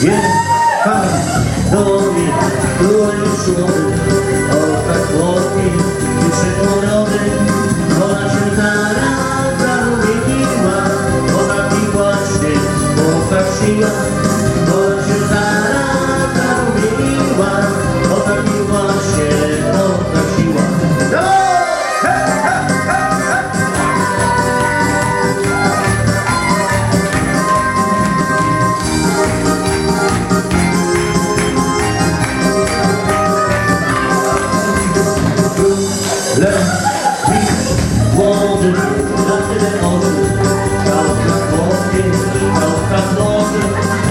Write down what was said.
Jechał do mnie królik młody, o tak chłodny i przytulony. Ona się zaraz zarumieniła, ona mi właśnie popatrzyła. Ona się zaraz zarumieniła, ona mi właśnie popatrzyła. Młody, na tyle oczy, miał tak chłopie, miał tak nocy.